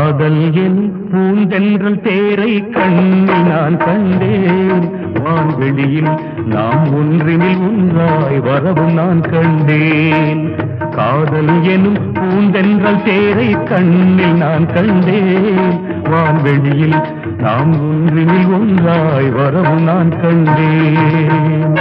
காதல் என் பூந்தென்றல் தேரை கண்ணில் நான் கண்டேன். வான்வெளியில் நாம் ஒன்றினில் ஒன்றாய் வரவும் நான் கண்டேன். காதல் எனும் பூந்தென்றல் தேரை கண்ணில் நான் கண்டேன். வான்வெளியில் நாம் ஒன்றினில் ஒன்றாய் வரவும் நான் கண்டேன்.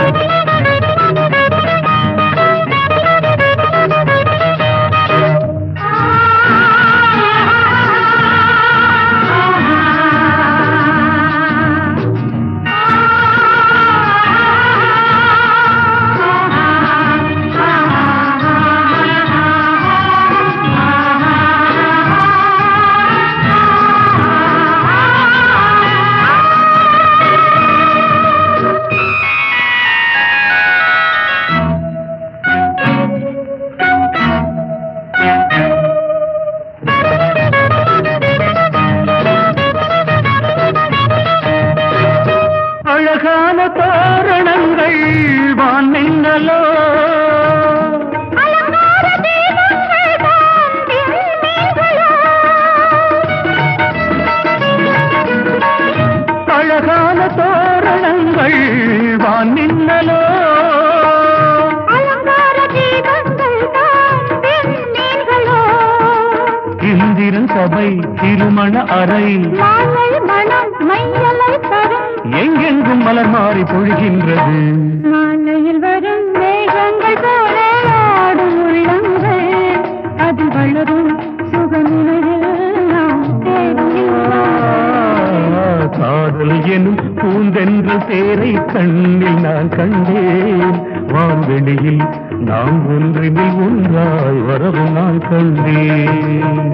அழகான தோரணங்கள் வானெங்கலோ, அழகான தோரணங்கள் வானெங்கலோ, இந்திரன் சபை திருமண அறை எங்கெங்கும் மலர் மாறி பொழிகின்றது. மாலையில் வரும் மேகங்கள் போல ஆடும் உள்ளங்கள், அதில் வளரும் சுகநிலையில் நாம் காதல் எனும் பூந்தென்றல் தேரை கண்ணில் நான் கண்டேன். வான்வெளியில் நாம் ஒன்றினில் ஒன்றாய் வரவும் நான் கண்டேன்.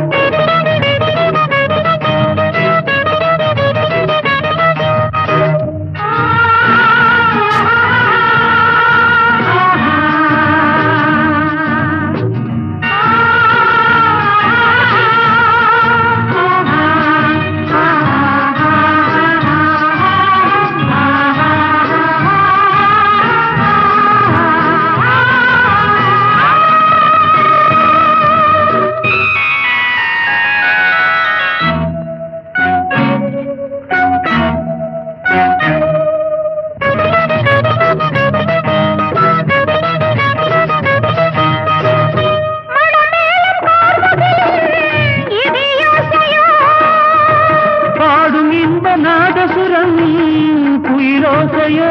நாதசுரம் குயிலோசையோ,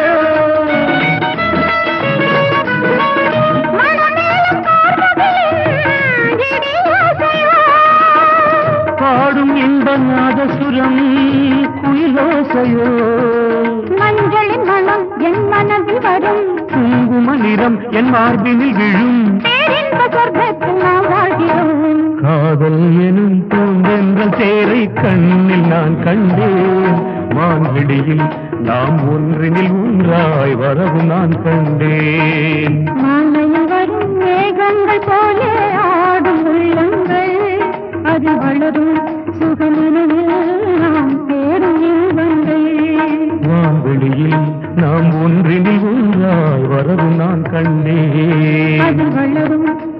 பாடும் இன்ப நாதசுரம் குயிலோசையோ, மஞ்சளின் மனம் என் மனதில் வரும், குங்கும நிறம் என் மார்பினில் விழும், சொர்க்கத்தில் நாம் வாழ்கிறோம். காதல் எனும் பூந்தென்றல் தேரை கண்ணில் நான் கண்டேன். வான்வெளியில் நாம் ஒன்றினில் ஒன்றாய் வரவும் நான் கண்டேன். மாலையில் வரும் மேகங்கள் போல ஆடும் உள்ளங்கள், அது வளரும் சுகநிலையில் நாம் தேடும் இன்பங்கள். வான்வெளியில் நாம் ஒன்றினில் ஒன்றாய் வரவும் நான் கண்டேன். அது வளரும்